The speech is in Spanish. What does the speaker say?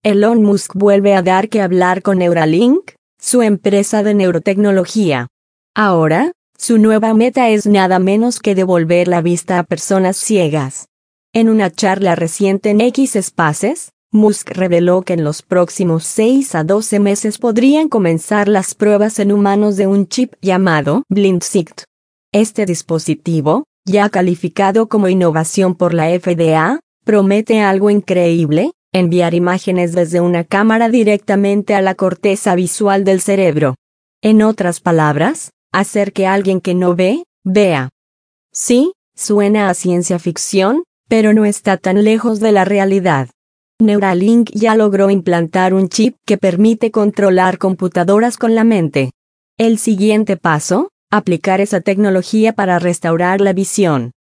Elon Musk vuelve a dar que hablar con Neuralink, su empresa de neurotecnología. Ahora, su nueva meta es nada menos que devolver la vista a personas ciegas. En una charla reciente en X Spaces, Musk reveló que en los próximos 6 a 12 meses podrían comenzar las pruebas en humanos de un chip llamado BlindSight. Este dispositivo, ya calificado como innovación por la FDA, promete algo increíble: enviar imágenes desde una cámara directamente a la corteza visual del cerebro. En otras palabras, hacer que alguien que no ve, vea. Sí, suena a ciencia ficción, pero no está tan lejos de la realidad. Neuralink ya logró implantar un chip que permite controlar computadoras con la mente. El siguiente paso: aplicar esa tecnología para restaurar la visión.